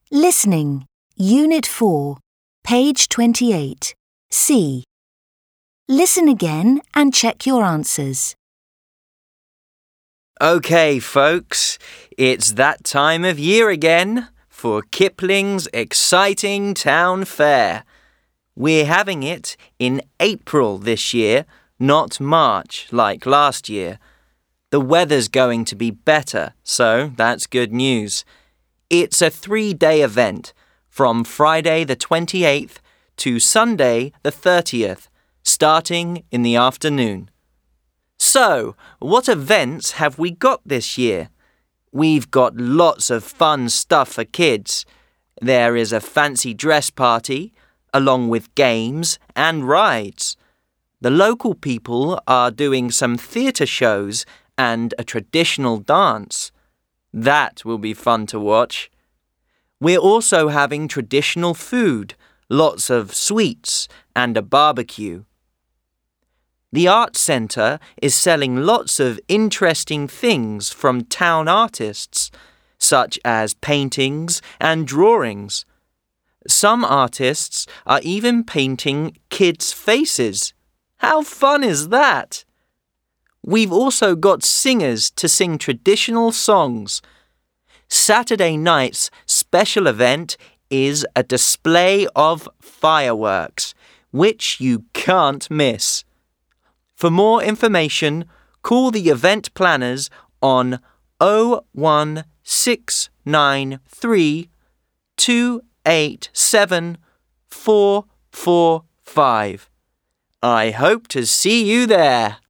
Listening, Unit 4, page 28, C. Listen again and check your answers. OK, folks, it's that time of year again for Kipling's exciting town fair. We're having it in April this year, not March like last year. The weather's going to be better, so that's good news. It's a 3-day event from Friday the 28th to Sunday the 30th, starting in the afternoon. So, what events have we got this year? We've got lots of fun stuff for kids. There is a fancy dress party, along with games and rides. The local people are doing some theatre shows and a traditional dance. That will be fun to watch. We're also having traditional food, lots of sweets and a barbecue. The Art Centre is selling lots of interesting things from town artists, such as paintings and drawings. Some artists are even painting kids' faces. How fun is that? We've also got singers to sing traditional songs. Saturday night's special event is a display of fireworks, which you can't miss. For more information, call the event planners on 01693 287 445. I hope to see you there.